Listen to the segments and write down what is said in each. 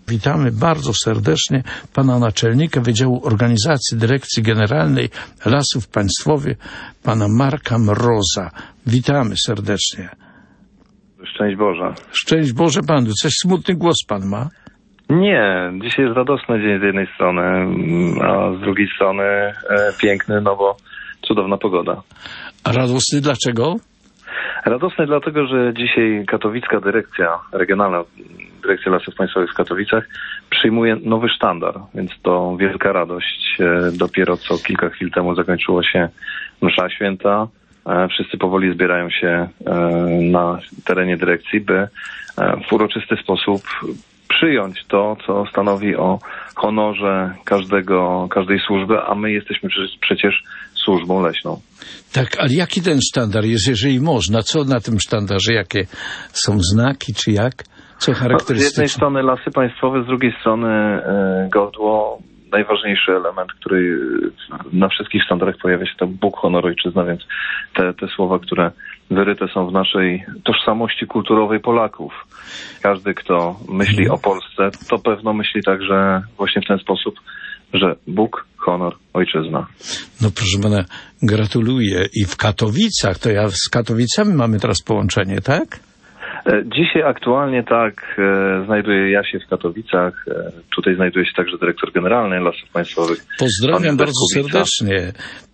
Witamy bardzo serdecznie pana naczelnika Wydziału Organizacji Dyrekcji Generalnej Lasów Państwowych, pana Marka Mroza. Witamy serdecznie. Szczęść Boże. Szczęść Boże panu. Coś smutny głos pan ma? Nie, dzisiaj jest radosny dzień z jednej strony, a z drugiej strony piękny, no bo cudowna pogoda. A radosny dlaczego? Radosny dlatego, że dzisiaj katowicka dyrekcja, regionalna dyrekcja Lasów Państwowych w Katowicach przyjmuje nowy sztandar, więc to wielka radość. Dopiero co kilka chwil temu zakończyła się msza święta. Wszyscy powoli zbierają się na terenie dyrekcji, by w uroczysty sposób przyjąć to, co stanowi o honorze każdej służby, a my jesteśmy przecież służbą leśną. Tak, ale jaki ten sztandar jest, jeżeli można? Co na tym sztandarze? Jakie są znaki, czy jak? Co charakterystyczne? Z jednej strony Lasy Państwowe, z drugiej strony godło. Najważniejszy element, który na wszystkich sztandarach pojawia się, to Bóg, honor, ojczyzna, więc te słowa, które wyryte są w naszej tożsamości kulturowej Polaków. Każdy, kto myśli o Polsce, to pewno myśli także właśnie w ten sposób, że Bóg, honor, ojczyzna. No proszę pana, gratuluję. I w Katowicach, to ja z Katowicami mamy teraz połączenie, tak? Dzisiaj aktualnie tak, znajduję ja się w Katowicach. Tutaj znajduje się także dyrektor generalny Lasów Państwowych. Pozdrawiam bardzo serdecznie.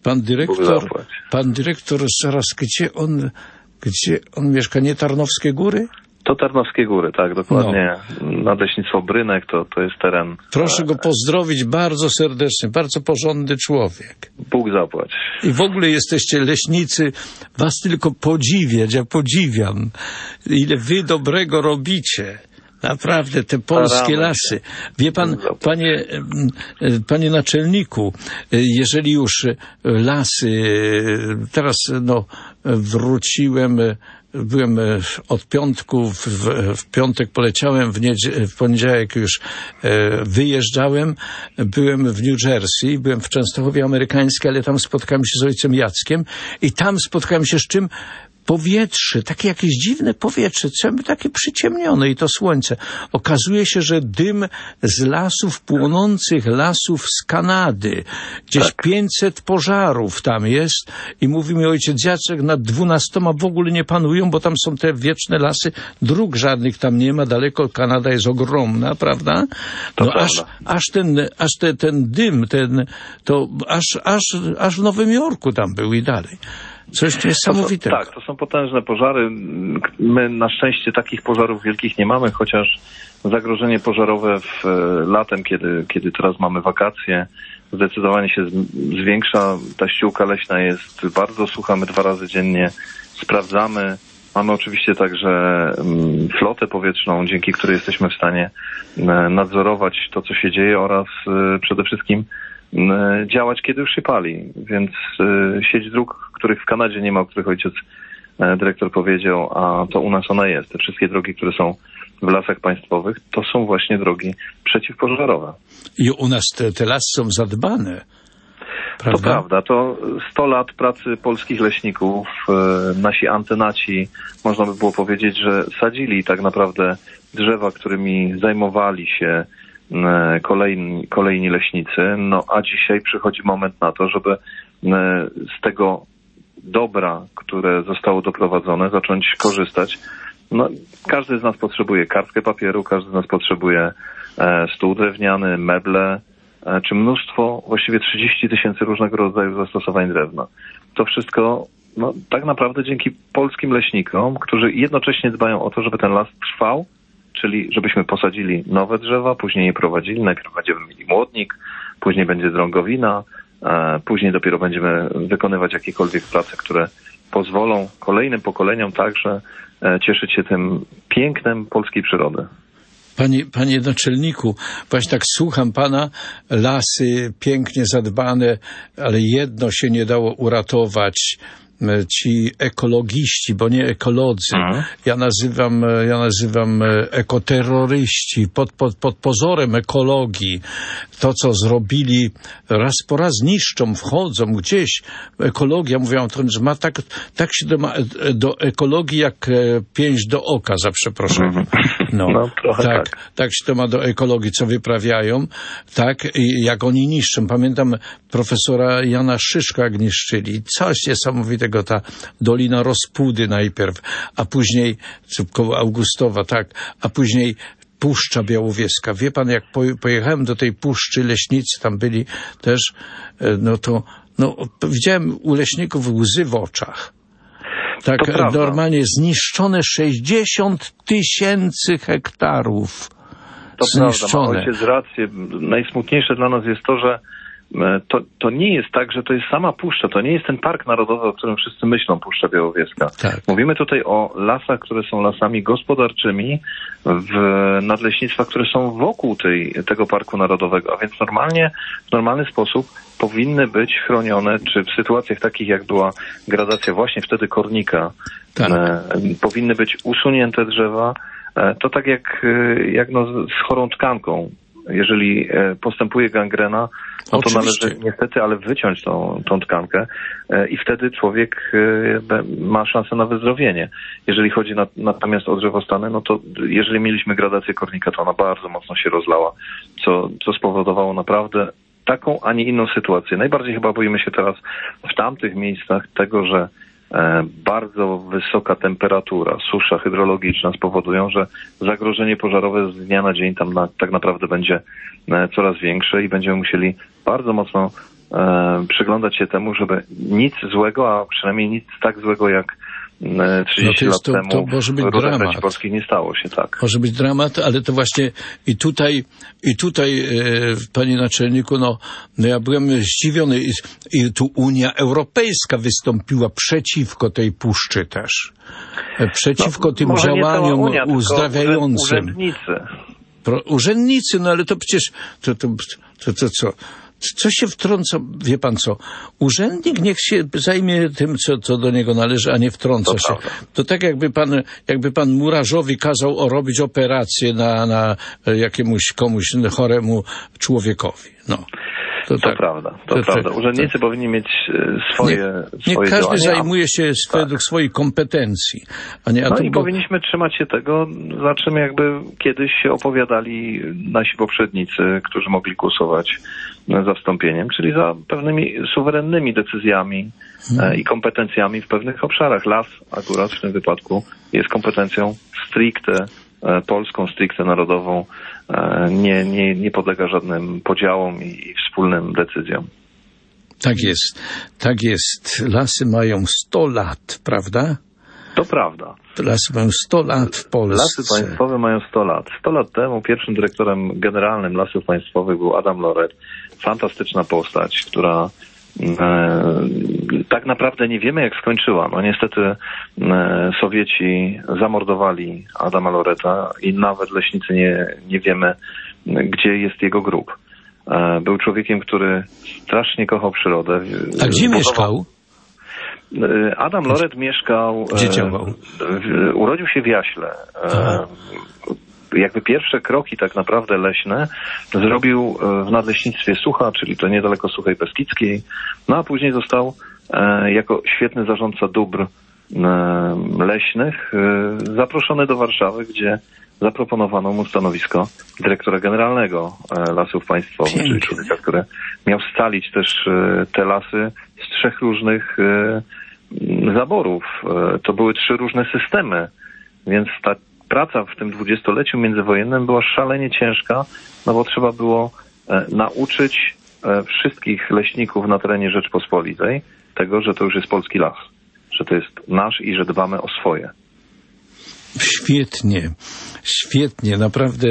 Pan dyrektor, zaraz, gdzie on mieszka? Nie Tarnowskie Góry? To Tarnowskie Góry, tak, dokładnie. No. Nadleśnictwo Brynek to jest teren. Proszę go pozdrowić bardzo serdecznie, bardzo porządny człowiek. Bóg zapłać. I w ogóle jesteście leśnicy, was tylko podziwiać, ja podziwiam, ile wy dobrego robicie. Naprawdę, te polskie lasy. Wie pan, panie naczelniku, jeżeli już lasy, teraz wróciłem, byłem od piątku, w piątek poleciałem, w poniedziałek już wyjeżdżałem, byłem w New Jersey, byłem w Częstochowie Amerykańskiej, ale tam spotkałem się z ojcem Jackiem i tam spotkałem się z czym? Powietrze, takie jakieś dziwne powietrze, takie przyciemnione i to słońce. Okazuje się, że dym z lasów, płonących lasów z Kanady. Gdzieś 500 pożarów tam jest i mówi mi ojciec Jacek, nad 12 w ogóle nie panują, bo tam są te wieczne lasy, dróg żadnych tam nie ma, daleko Kanada jest ogromna, prawda? No ten dym, aż w Nowym Jorku tam był i dalej. Coś niesamowitego. To są potężne pożary. My na szczęście takich pożarów wielkich nie mamy, chociaż zagrożenie pożarowe latem, kiedy teraz mamy wakacje, zdecydowanie się zwiększa. Ta ściółka leśna jest bardzo sucha, my 2 razy dziennie sprawdzamy. Mamy oczywiście także flotę powietrzną, dzięki której jesteśmy w stanie nadzorować to, co się dzieje oraz przede wszystkim działać, kiedy już się pali. Więc sieć dróg, których w Kanadzie nie ma, o których ojciec dyrektor powiedział, a to u nas ona jest. Te wszystkie drogi, które są w lasach państwowych, to są właśnie drogi przeciwpożarowe. I u nas te lasy są zadbane. Prawda? To prawda. To 100 lat pracy polskich leśników. Nasi antenaci, można by było powiedzieć, że sadzili tak naprawdę drzewa, którymi zajmowali się kolejni leśnicy, a dzisiaj przychodzi moment na to, żeby z tego dobra, które zostało doprowadzone, zacząć korzystać. Każdy z nas potrzebuje kartkę papieru, każdy z nas potrzebuje stół drewniany, meble, czy mnóstwo, właściwie 30 000 różnego rodzaju zastosowań drewna. To wszystko tak naprawdę dzięki polskim leśnikom, którzy jednocześnie dbają o to, żeby ten las trwał, czyli żebyśmy posadzili nowe drzewa, później je prowadzili. Najpierw będziemy mieli młodnik, później będzie drągowina, później dopiero będziemy wykonywać jakiekolwiek prace, które pozwolą kolejnym pokoleniom także cieszyć się tym pięknem polskiej przyrody. Panie naczelniku, właśnie tak słucham pana, lasy pięknie zadbane, ale jedno się nie dało uratować. Ci ekologiści, bo nie ekolodzy. Ja nazywam ekoterroryści pod pozorem ekologii. To, co zrobili, raz po raz niszczą, wchodzą gdzieś. Ekologia, mówią o tym, że ma tak się do ekologii jak pięść do oka, za przeproszeniem. No, trochę tak się to ma do ekologii, co wyprawiają, tak, i jak oni niszczą. Pamiętam profesora Jana Szyszko, jak niszczyli. Coś niesamowitego, ta Dolina Rospudy najpierw, a później, koło Augustowa, tak, a później Puszcza Białowieska. Wie pan, jak pojechałem do tej puszczy, leśnicy tam byli też, widziałem u leśników łzy w oczach. Tak, normalnie zniszczone 60 000 hektarów. To prawda, ma ojciec rację. Najsmutniejsze dla nas jest to, że to nie jest tak, że to jest sama puszcza, to nie jest ten park narodowy, o którym wszyscy myślą, Puszcza Białowieska. Tak. Mówimy tutaj o lasach, które są lasami gospodarczymi w nadleśnictwach, które są wokół tego parku narodowego, a więc w normalny sposób powinny być chronione, czy w sytuacjach takich, jak była gradacja właśnie wtedy kornika, powinny być usunięte drzewa. To tak jak z chorą tkanką. Jeżeli postępuje gangrena, no to należy niestety, ale wyciąć tą tkankę i wtedy człowiek ma szansę na wyzdrowienie. Jeżeli chodzi natomiast o drzewostany, no to jeżeli mieliśmy gradację kornika, to ona bardzo mocno się rozlała, co spowodowało naprawdę taką, a nie inną sytuację. Najbardziej chyba boimy się teraz w tamtych miejscach tego, że bardzo wysoka temperatura, susza hydrologiczna spowodują, że zagrożenie pożarowe z dnia na dzień tam tak naprawdę będzie coraz większe i będziemy musieli bardzo mocno przyglądać się temu, żeby nic złego, a przynajmniej nic tak złego jak 30 lat temu to może być dramat. Polskich nie stało się, tak. Może być dramat, ale to właśnie i tutaj panie naczelniku, ja byłem zdziwiony i tu Unia Europejska wystąpiła przeciwko tej puszczy też. Przeciwko tym działaniom uzdrawiającym. Urzędnicy, ale to przecież to co? Co się wtrąca, wie pan co, urzędnik niech się zajmie tym, co do niego należy, a nie wtrąca się. To tak jakby pan murarzowi kazał robić operację na komuś choremu człowiekowi. To prawda. Urzędnicy powinni mieć swoje niech każdy zajmuje się według swoich kompetencji. I powinniśmy trzymać się tego, za czym jakby kiedyś się opowiadali nasi poprzednicy, którzy mogli głosować za wstąpieniem, czyli za pewnymi suwerennymi decyzjami i kompetencjami w pewnych obszarach. Las akurat w tym wypadku jest kompetencją stricte polską, stricte narodową, nie podlega żadnym podziałom i wspólnym decyzjom. Tak jest. Lasy mają 100 lat, prawda? To prawda. Lasy mają 100 lat w Polsce. Lasy państwowe mają 100 lat. 100 lat temu pierwszym dyrektorem generalnym Lasów Państwowych był Adam Loret. Fantastyczna postać, która tak naprawdę nie wiemy, jak skończyła. Niestety Sowieci zamordowali Adama Loreta i nawet leśnicy nie wiemy, gdzie jest jego grób. Był człowiekiem, który strasznie kochał przyrodę. A gdzie mieszkał? Adam Loret mieszkał... Gdzie działał? Urodził się w Jaśle. Jakby pierwsze kroki tak naprawdę leśne zrobił w nadleśnictwie Sucha, czyli to niedaleko Suchej Beskidzkiej, a później został jako świetny zarządca dóbr leśnych zaproszony do Warszawy, gdzie zaproponowano mu stanowisko dyrektora generalnego Lasów Państwowych, czyli człowieka, który miał scalić też te lasy z 3 różnych zaborów. To były 3 różne systemy, więc ta praca w tym 20-leciu międzywojennym była szalenie ciężka, bo trzeba było nauczyć wszystkich leśników na terenie Rzeczpospolitej tego, że to już jest polski las, że to jest nasz i że dbamy o swoje. Świetnie, naprawdę,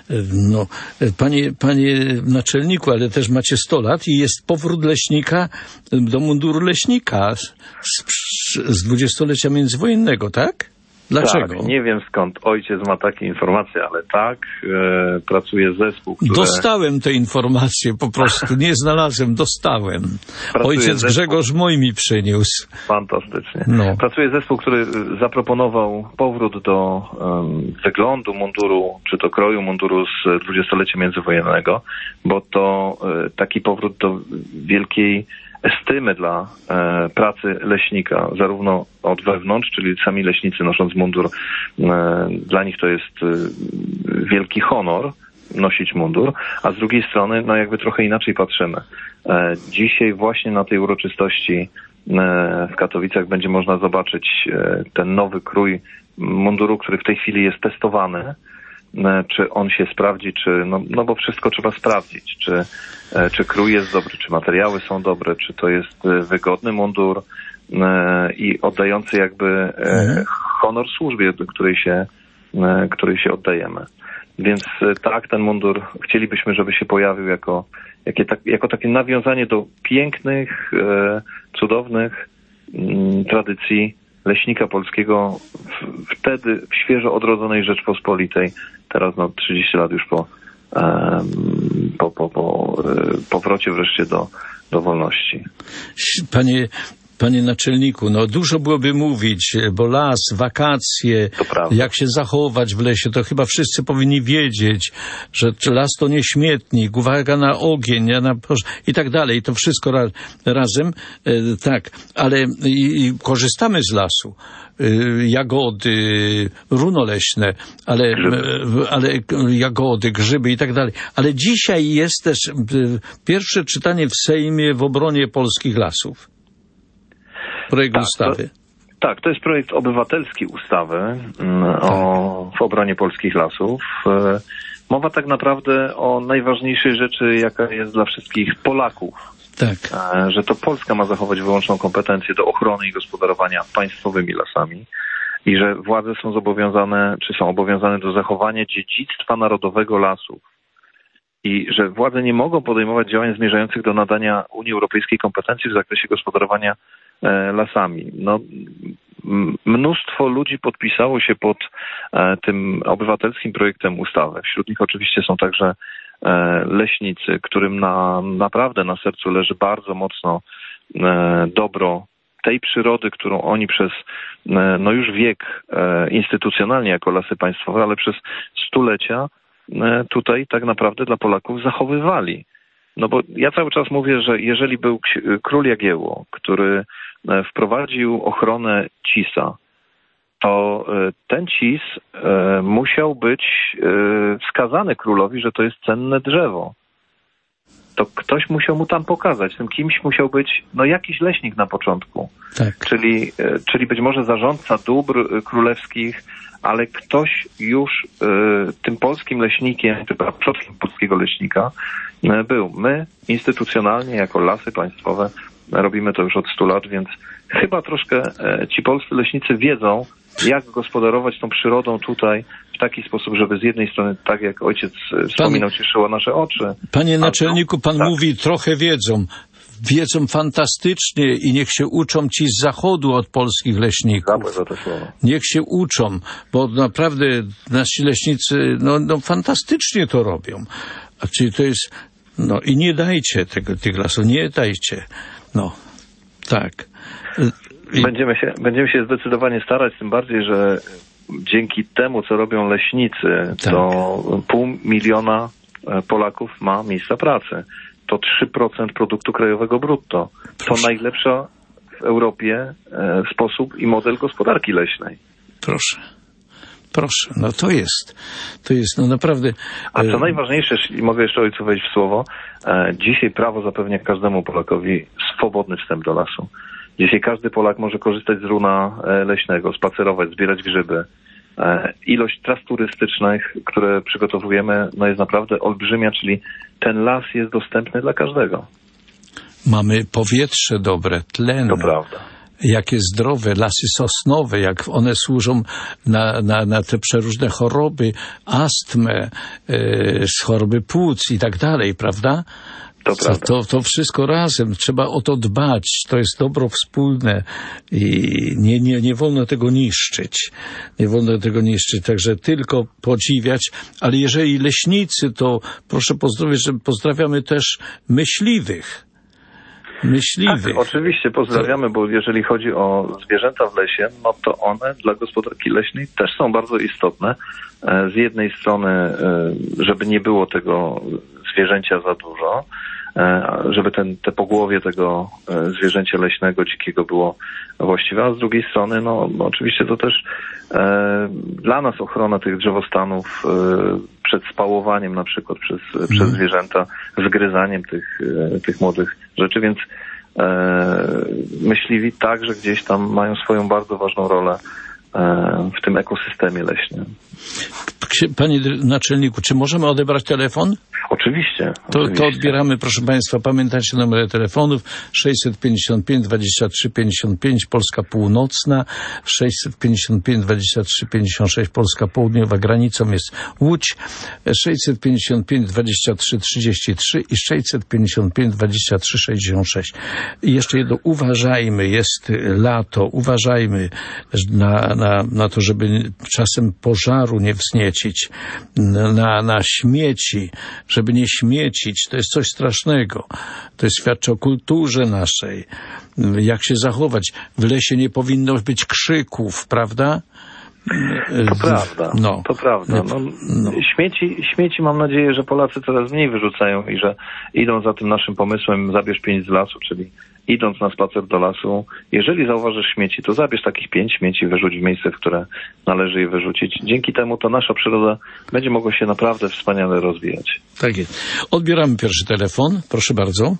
panie naczelniku, ale też macie 100 lat i jest powrót leśnika do munduru leśnika z 20-lecia międzywojennego, tak? Dlaczego? Tak, nie wiem skąd ojciec ma takie informacje, ale pracuje zespół, który... Dostałem te informacje po prostu, nie znalazłem, dostałem. Ojciec Grzegorz mój mi przyniósł. Fantastycznie. Pracuje zespół, który zaproponował powrót do wyglądu munduru, czy to kroju munduru z 20-lecia międzywojennego, bo to taki powrót do wielkiej estymy dla pracy leśnika, zarówno od wewnątrz, czyli sami leśnicy nosząc mundur, dla nich to jest wielki honor nosić mundur, a z drugiej strony, no jakby trochę inaczej patrzymy. Dzisiaj właśnie na tej uroczystości w Katowicach będzie można zobaczyć ten nowy krój munduru, który w tej chwili jest testowany. Czy on się sprawdzi, czy, no bo wszystko trzeba sprawdzić, czy krój jest dobry, czy materiały są dobre, czy to jest wygodny mundur i oddający jakby honor służbie, której się oddajemy. Więc tak, ten mundur chcielibyśmy, żeby się pojawił jako takie nawiązanie do pięknych, cudownych tradycji leśnika polskiego wtedy w świeżo odrodzonej Rzeczpospolitej. Teraz 30 lat już po powrocie wreszcie do wolności. Panie naczelniku, no dużo byłoby mówić, bo las, wakacje, jak się zachować w lesie, to chyba wszyscy powinni wiedzieć, że las to nie śmietnik, uwaga na ogień, i tak dalej. I to wszystko razem, tak, ale i korzystamy z lasu. Jagody, runo leśne, ale jagody, grzyby i tak dalej. Ale dzisiaj jest też pierwsze czytanie w Sejmie w obronie polskich lasów. Projekt ustawy. Tak, to jest projekt obywatelski ustawy w obronie polskich lasów. Mowa tak naprawdę o najważniejszej rzeczy, jaka jest dla wszystkich Polaków. Tak. Że to Polska ma zachować wyłączną kompetencję do ochrony i gospodarowania państwowymi lasami i że władze są obowiązane do zachowania dziedzictwa narodowego lasów. I że władze nie mogą podejmować działań zmierzających do nadania Unii Europejskiej kompetencji w zakresie gospodarowania lasami. No, mnóstwo ludzi podpisało się pod tym obywatelskim projektem ustawy. Wśród nich oczywiście są także leśnicy, którym naprawdę na sercu leży bardzo mocno dobro tej przyrody, którą oni przez już wiek instytucjonalnie jako Lasy Państwowe, ale przez stulecia tutaj tak naprawdę dla Polaków zachowywali. No bo ja cały czas mówię, że jeżeli był król Jagiełło, który wprowadził ochronę cisa, to ten cis musiał być wskazany królowi, że to jest cenne drzewo. To ktoś musiał mu tam pokazać. Tym kimś musiał być jakiś leśnik na początku. Tak. Czyli być może zarządca dóbr królewskich, ale ktoś już tym polskim leśnikiem, przodkiem polskiego leśnika był. My instytucjonalnie jako Lasy Państwowe robimy to już od 100 lat, więc chyba troszkę ci polscy leśnicy wiedzą, jak gospodarować tą przyrodą tutaj w taki sposób, żeby z jednej strony, tak jak ojciec wspominał, cieszyło nasze oczy. Panie naczelniku, pan mówi, trochę wiedzą. Wiedzą fantastycznie i niech się uczą ci z zachodu od polskich leśników. Niech się uczą, bo naprawdę nasi leśnicy fantastycznie to robią. Czyli to jest, i nie dajcie tych lasów, nie dajcie. Tak. Będziemy się zdecydowanie starać, tym bardziej, że dzięki temu, co robią leśnicy, to 500 000 Polaków ma miejsca pracy. To 3% produktu krajowego brutto. To najlepsza w Europie sposób i model gospodarki leśnej. Proszę, to jest naprawdę... A co najważniejsze, jeśli mogę jeszcze ojcu wejść w słowo, dzisiaj prawo zapewnia każdemu Polakowi swobodny wstęp do lasu. Dzisiaj każdy Polak może korzystać z runa leśnego, spacerować, zbierać grzyby. Ilość tras turystycznych, które przygotowujemy, jest naprawdę olbrzymia, czyli ten las jest dostępny dla każdego. Mamy powietrze dobre, tlen. To prawda. Jakie zdrowe, lasy sosnowe, jak one służą na te przeróżne choroby, astmę, choroby płuc i tak dalej, prawda? To wszystko razem. Trzeba o to dbać. To jest dobro wspólne i nie wolno tego niszczyć. Nie wolno tego niszczyć. Także tylko podziwiać. Ale jeżeli leśnicy, to proszę pozdrowić, że pozdrawiamy też myśliwych. Tak, oczywiście pozdrawiamy, bo jeżeli chodzi o zwierzęta w lesie, to one dla gospodarki leśnej też są bardzo istotne. Z jednej strony, żeby nie było tego zwierzęcia za dużo, żeby te pogłowie tego zwierzęcia leśnego, dzikiego było właściwe, a z drugiej strony, no oczywiście to też dla nas ochrona tych drzewostanów przed spałowaniem na przykład przez zwierzęta, zgryzaniem tych młodych rzeczy, więc myśliwi także gdzieś tam mają swoją bardzo ważną rolę w tym ekosystemie leśnym. Panie naczelniku, czy możemy odebrać telefon? Oczywiście. To odbieramy, proszę Państwa, pamiętajcie numery telefonów 655 23 55 Polska Północna, 655 23 56 Polska Południowa, granicą jest Łódź, 655 23 33 i 655 23 66. I jeszcze jedno, uważajmy, jest lato, uważajmy na to, żeby czasem pożaru nie wzniecić, na śmieci, żeby nie śmiecić, to jest coś strasznego. To świadczy o kulturze naszej. Jak się zachować? W lesie nie powinno być krzyków, prawda? To prawda, to prawda. Śmieci mam nadzieję, że Polacy coraz mniej wyrzucają i że idą za tym naszym pomysłem zabierz 5 z lasu, czyli idąc na spacer do lasu, jeżeli zauważysz śmieci, to zabierz takich 5 śmieci, wyrzuć w miejsce, w które należy je wyrzucić. Dzięki temu to nasza przyroda będzie mogła się naprawdę wspaniale rozwijać. Tak jest. Odbieramy pierwszy telefon. Proszę bardzo.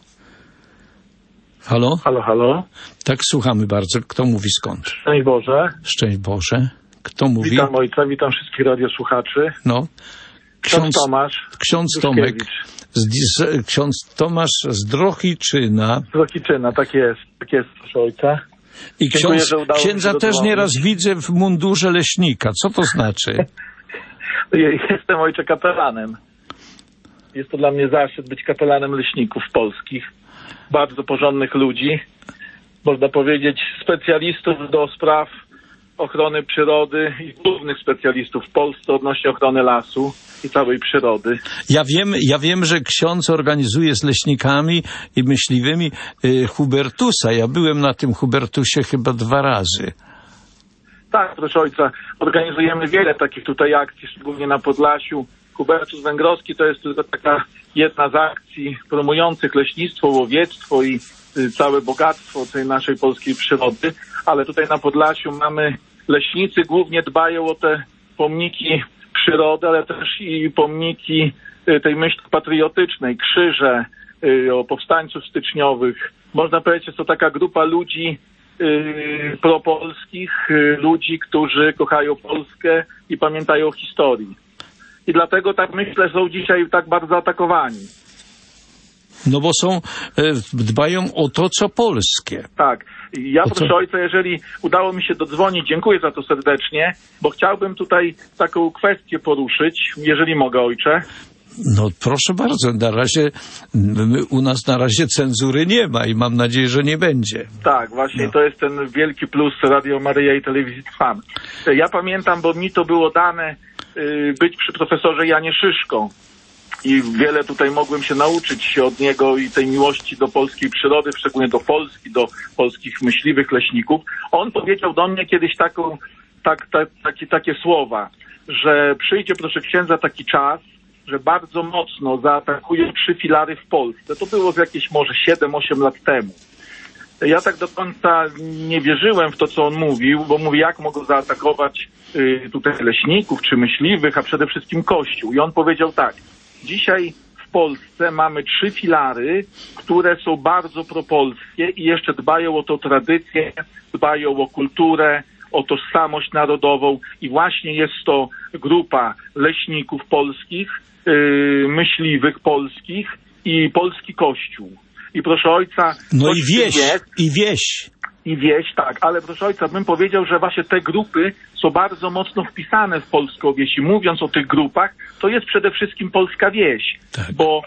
Halo? Halo? Tak, słuchamy bardzo. Kto mówi skąd? Szczęść Boże. Szczęść Boże. Kto mówi? Witam ojca, witam wszystkich radiosłuchaczy. No. Ksiądz Tomasz. Ksiądz Tomek. Ksiądz Tomasz z Drohiczyna. Z Drohiczyna, tak jest, proszę ojca. I księdza też nieraz widzę w mundurze leśnika. Co to znaczy? Jestem ojcze kapelanem. Jest to dla mnie zaszczyt być kapelanem leśników polskich. Bardzo porządnych ludzi. Można powiedzieć specjalistów do spraw ochrony przyrody i głównych specjalistów w Polsce odnośnie ochrony lasu i całej przyrody. Ja wiem, że ksiądz organizuje z leśnikami i myśliwymi Hubertusa. Ja byłem na tym Hubertusie chyba 2 razy. Tak, proszę ojca, organizujemy wiele takich tutaj akcji, szczególnie na Podlasiu. Hubertus Węgrowski to jest tylko taka jedna z akcji promujących leśnictwo, łowiectwo i całe bogactwo tej naszej polskiej przyrody, ale tutaj na Podlasiu mamy leśnicy, głównie dbają o te pomniki przyrody, ale też i pomniki tej myśli patriotycznej, krzyże, o powstańców styczniowych. Można powiedzieć, że to taka grupa ludzi propolskich, ludzi, którzy kochają Polskę i pamiętają o historii. I dlatego tak myślę, są dzisiaj tak bardzo atakowani. No bo dbają o to, co polskie. Tak. Ja proszę ojca, jeżeli udało mi się dodzwonić, dziękuję za to serdecznie, bo chciałbym tutaj taką kwestię poruszyć, jeżeli mogę, ojcze. No proszę bardzo, u nas na razie cenzury nie ma i mam nadzieję, że nie będzie. Tak, właśnie to jest ten wielki plus Radio Maryja i Telewizji Trwam. Ja pamiętam, bo mi to było dane być przy profesorze Janie Szyszko. I wiele tutaj mogłem się nauczyć od niego i tej miłości do polskiej przyrody, szczególnie do Polski, do polskich myśliwych leśników. On powiedział do mnie kiedyś takie słowa, że przyjdzie, proszę księdza, taki czas, że bardzo mocno zaatakują 3 filary w Polsce. To było jakieś może 7-8 lat temu. Ja tak do końca nie wierzyłem w to, co on mówił, bo mówię, jak mogą zaatakować tutaj leśników czy myśliwych, a przede wszystkim Kościół. I on powiedział tak: dzisiaj w Polsce mamy 3 filary, które są bardzo propolskie i jeszcze dbają o tą tradycję, dbają o kulturę, o tożsamość narodową i właśnie jest to grupa leśników polskich, myśliwych polskich i polski Kościół. I proszę ojca... No i wieś. I wieś, tak, ale proszę ojca, bym powiedział, że właśnie te grupy są bardzo mocno wpisane w polską wieś. I mówiąc o tych grupach, to jest przede wszystkim polska wieś, tak. Bo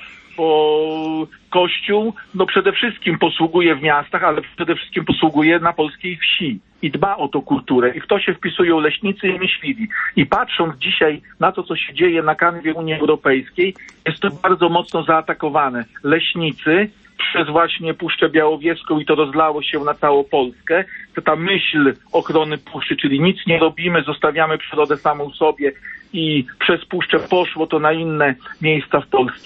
Kościół przede wszystkim posługuje w miastach, ale przede wszystkim posługuje na polskiej wsi i dba o tą kulturę. I w to się wpisują leśnicy i myśliwi. I patrząc dzisiaj na to, co się dzieje na kanwie Unii Europejskiej, jest to bardzo mocno zaatakowane. Leśnicy przez właśnie Puszczę Białowieską i to rozlało się na całą Polskę. To ta myśl ochrony puszczy, czyli nic nie robimy, zostawiamy przyrodę samą sobie i przez puszczę poszło to na inne miejsca w Polsce.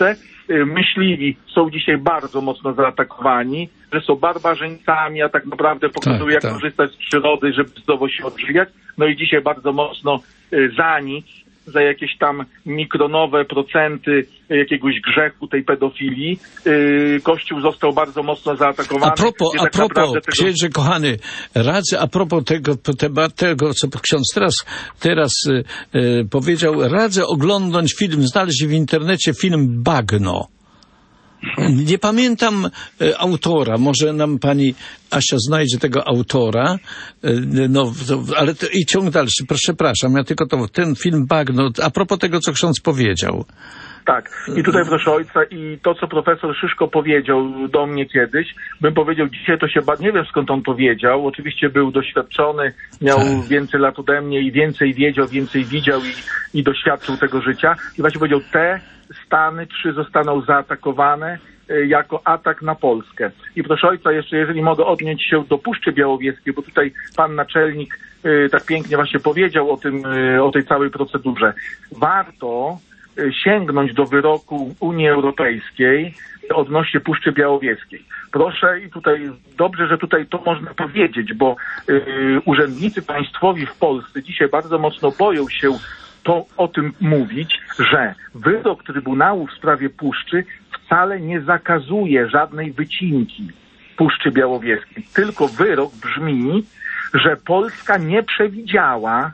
myśliwi są dzisiaj bardzo mocno zaatakowani, że są barbarzyńcami, a tak naprawdę pokazują, jak korzystać z przyrody, żeby zdrowo się odżywiać. No i dzisiaj bardzo mocno za nic, za jakieś tam mikronowe procenty jakiegoś grzechu, tej pedofilii, Kościół został bardzo mocno zaatakowany. A propos, księże kochany, radzę, a propos tego co ksiądz teraz powiedział, radzę oglądać film, znaleźć w internecie film Bagno. Nie pamiętam autora, może nam pani Asia znajdzie tego autora, ale i ciąg dalszy, przepraszam, ja tylko ten film Bagno, a propos tego, co ksiądz powiedział. Tak, i tutaj proszę ojca, i to, co profesor Szyszko powiedział do mnie kiedyś, bym powiedział, dzisiaj to się, nie wiem skąd on powiedział, oczywiście był doświadczony, miał więcej lat ode mnie i więcej wiedział, więcej widział i doświadczył tego życia. I właśnie powiedział, te Stany 3 zostaną zaatakowane jako atak na Polskę. I proszę ojca, jeszcze jeżeli mogę odnieść się do Puszczy Białowieskiej, bo tutaj pan naczelnik tak pięknie właśnie powiedział o tej całej procedurze. Warto sięgnąć do wyroku Unii Europejskiej odnośnie Puszczy Białowieskiej. Proszę i tutaj dobrze, że tutaj to można powiedzieć, bo urzędnicy państwowi w Polsce dzisiaj bardzo mocno boją się o tym mówić, że wyrok Trybunału w sprawie Puszczy wcale nie zakazuje żadnej wycinki Puszczy Białowieskiej. Tylko wyrok brzmi, że Polska nie przewidziała,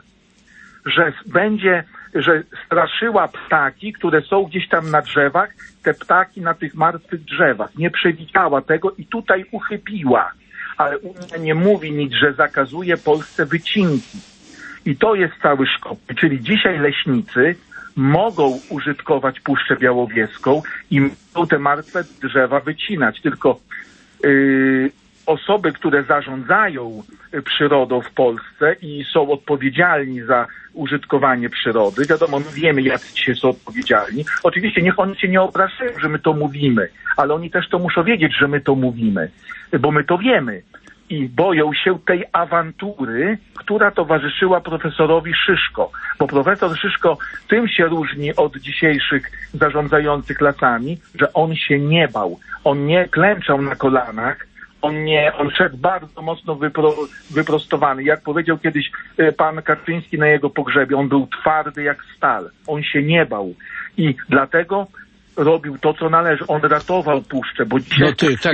że straszyła ptaki, które są gdzieś tam na drzewach, te ptaki na tych martwych drzewach. Nie przewidziała tego i tutaj uchybiła. Ale Unia nie mówi nic, że zakazuje Polsce wycinki. I to jest cały szkop. Czyli dzisiaj leśnicy mogą użytkować Puszczę Białowieską i mogą te martwe drzewa wycinać. Tylko osoby, które zarządzają przyrodą w Polsce i są odpowiedzialni za użytkowanie przyrody, wiadomo, my wiemy, jacy dzisiaj są odpowiedzialni. Oczywiście niech oni się nie obrażają, że my to mówimy, ale oni też to muszą wiedzieć, że my to mówimy, bo my to wiemy. I boją się tej awantury, która towarzyszyła profesorowi Szyszko. Bo profesor Szyszko tym się różni od dzisiejszych zarządzających lasami, że on się nie bał. On nie klęczał na kolanach, on szedł bardzo mocno wyprostowany. Jak powiedział kiedyś pan Kaczyński na jego pogrzebie, on był twardy jak stal. On się nie bał. I dlatego robił to, co należy. On ratował Puszczę, bo dzisiaj...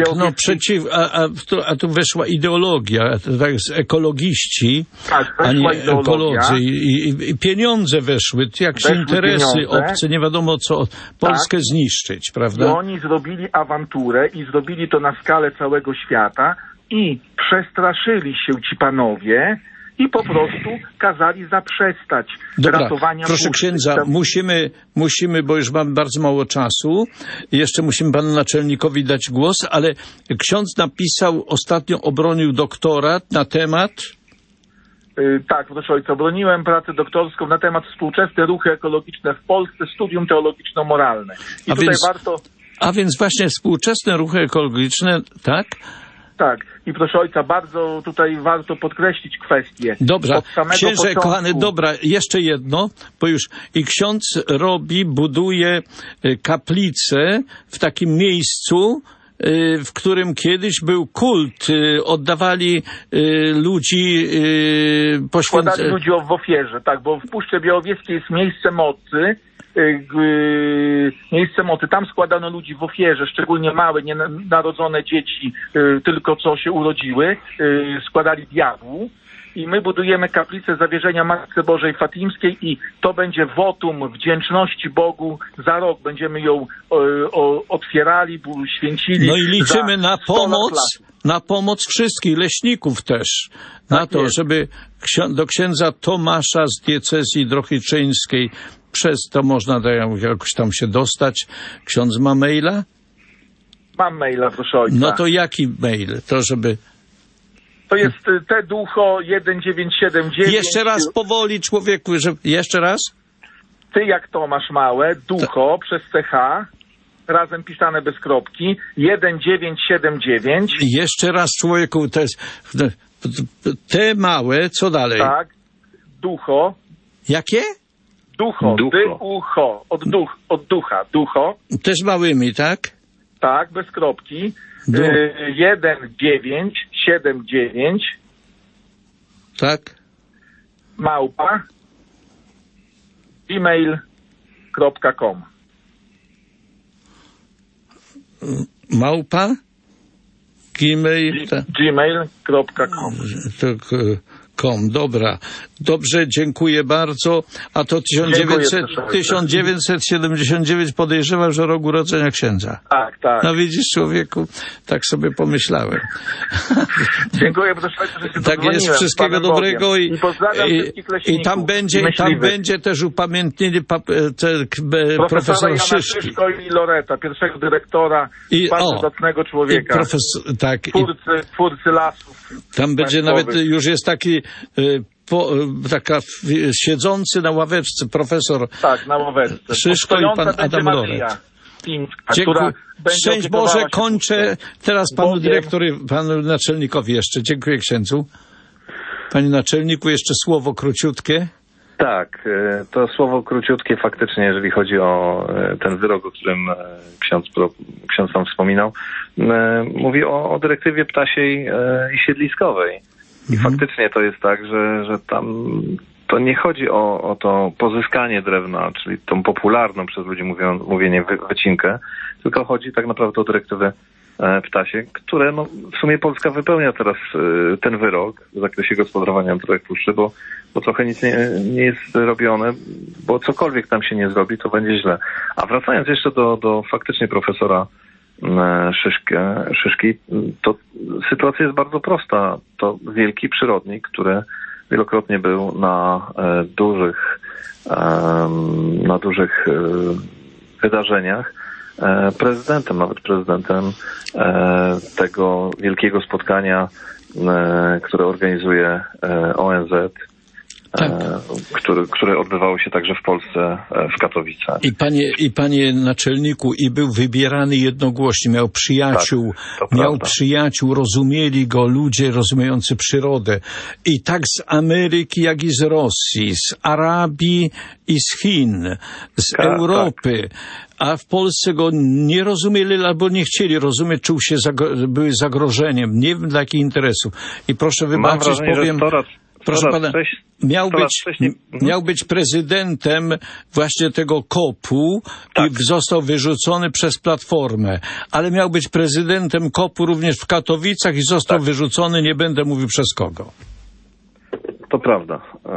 A tu weszła ideologia, tak, ekologiści, a nie ekolodzy. I pieniądze weszły, jakieś interesy obce, nie wiadomo co, Polskę zniszczyć, prawda? I oni zrobili awanturę i zrobili to na skalę całego świata i przestraszyli się ci panowie, i po prostu kazali zaprzestać ratowania proszę Puszczy. Księdza, musimy, bo już mamy bardzo mało czasu, jeszcze musimy panu naczelnikowi dać głos, ale ksiądz napisał, ostatnio obronił doktorat na temat... Tak, proszę ojca, broniłem pracę doktorską na temat współczesne ruchy ekologiczne w Polsce, studium teologiczno-moralne. A więc właśnie współczesne ruchy ekologiczne, tak? Tak. I proszę ojca, bardzo tutaj warto podkreślić kwestię. Dobrze, księże kochany, dobra, jeszcze jedno, bo już i ksiądz buduje kaplicę w takim miejscu, w którym kiedyś był kult, oddawali ludzi Składali ludzi w ofierze, tak, bo w Puszczy Białowieskiej jest miejsce mocy, tam składano ludzi w ofierze, szczególnie małe, nienarodzone dzieci, tylko co się urodziły, składali diabłu. I my budujemy kaplicę Zawierzenia Matce Bożej Fatimskiej i to będzie wotum wdzięczności Bogu. Za rok będziemy ją otwierali, święcili. No i liczymy na pomoc wszystkich leśników też. Na to, żeby do księdza Tomasza z diecezji drohiczyńskiej przez to można jakoś tam się dostać. Ksiądz ma maila? Mam maila, proszę ojca. No to jaki mail? To jest Teducho 1979. Jeszcze raz powoli, człowieku, jeszcze raz? Ty jak Tomasz małe, Ducho przez CH, razem pisane bez kropki, 1979. Jeszcze raz, człowieku, to jest te małe, co dalej? Tak, Ducho. Jakie? Ducho. D-U-H-O. Od ducha. Ducho. Też małymi, tak? Tak, bez kropki. 1979. Tak. Małpa. gmail.com. Małpa? gmail.com. Dobra. Dobrze, dziękuję bardzo. A to 1979 podejrzewam, że rok urodzenia księdza. Tak. No widzisz, człowieku, tak sobie pomyślałem. Dziękuję, proszę, że tak jest, wszystkiego dobrego i pozdrawiam wszystkich leśników. I tam będzie też upamiętnienie profesora Szyszki. I Loreta, pierwszego dyrektora, bardzo zacnego człowieka. Twórcy lasów. Tam będzie nawet, już jest taki siedzący na ławeczce profesor na ławeczce. Szyszko i pan Adam Loret. Dziękuję. Szczęść Boże, kończę. Teraz panu dyrektorowi, panu naczelnikowi jeszcze. Dziękuję księdzu. Panie naczelniku, jeszcze słowo króciutkie. Tak, to słowo króciutkie faktycznie, jeżeli chodzi o ten wyrok, o którym ksiądz tam wspominał. Mówi o dyrektywie ptasiej i siedliskowej. I faktycznie to jest tak, że tam to nie chodzi o to pozyskanie drewna, czyli tą popularną przez ludzi mówienie wycinkę, tylko chodzi tak naprawdę o dyrektywę ptasie, które w sumie Polska wypełnia teraz ten wyrok w zakresie gospodarowania antyrek puszczy, bo trochę nic nie jest robione, bo cokolwiek tam się nie zrobi, to będzie źle. A wracając jeszcze do faktycznie profesora Szyszki, to sytuacja jest bardzo prosta. To wielki przyrodnik, który wielokrotnie był na dużych wydarzeniach nawet prezydentem tego wielkiego spotkania, które organizuje ONZ, które odbywało się także w Polsce, w Katowicach. I panie naczelniku, i był wybierany jednogłośnie, miał przyjaciół, rozumieli go ludzie rozumiejący przyrodę. I tak z Ameryki, jak i z Rosji, z Arabii i z Chin, z Europy. A w Polsce go nie rozumieli albo nie chcieli rozumieć, były zagrożeniem. Nie wiem dla jakich interesów. I proszę wybaczyć, powiem... Proszę pana, miał być prezydentem właśnie tego KOP-u i został wyrzucony przez Platformę. Ale miał być prezydentem KOP-u również w Katowicach i został wyrzucony, nie będę mówił przez kogo. To prawda.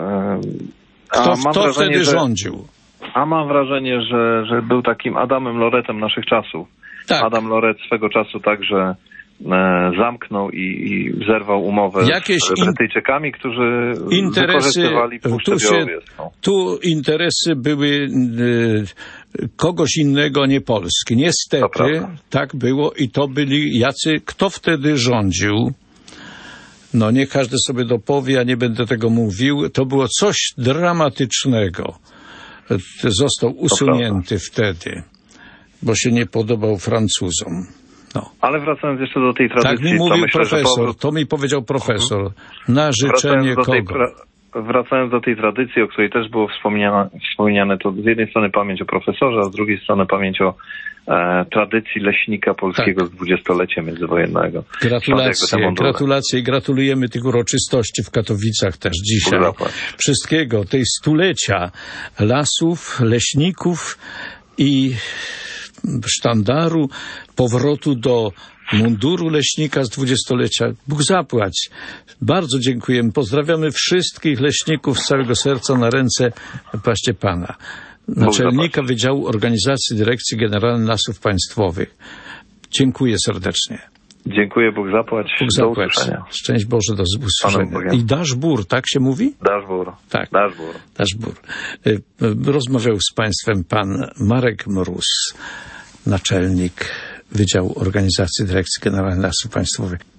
Kto wtedy rządził? A mam wrażenie, że był takim Adamem Loretem naszych czasów. Tak. Adam Loret swego czasu także zamknął i zerwał umowę z Brytyjczykami, którzy wykorzystywali Puszczę Białowieską. Tu interesy były kogoś innego, nie Polski. Niestety tak było i to byli jacy, kto wtedy rządził. No nie każdy sobie dopowie, ja nie będę tego mówił. To było coś dramatycznego. Został usunięty wtedy, bo się nie podobał Francuzom. No. Ale wracając jeszcze do tej tradycji... Tak mi mówił profesor, to mi powiedział profesor. Na życzenie kogo? Wracając do tej tradycji, o której też było wspomniane, to z jednej strony pamięć o profesorze, a z drugiej strony pamięć o tradycji leśnika polskiego z 20-lecia międzywojennego. Gratulacje i gratulujemy tych uroczystości w Katowicach też dzisiaj. Wszystkiego, tej stulecia lasów, leśników i sztandaru, powrotu do munduru leśnika z 20-lecia. Bóg zapłać. Bardzo dziękujemy. Pozdrawiamy wszystkich leśników z całego serca na ręce właśnie pana, naczelnika Wydziału Organizacji Dyrekcji Generalnej Lasów Państwowych. Dziękuję serdecznie. Dziękuję, Bóg zapłać. Bóg zapłać. Szczęść Boże, do usłyszenia. I Daszbur, tak się mówi? Daszbur. Tak. Daszbur. Rozmawiał z państwem pan Marek Mróz, naczelnik Wydziału Organizacji Dyrekcji Generalnej Lasów Państwowych.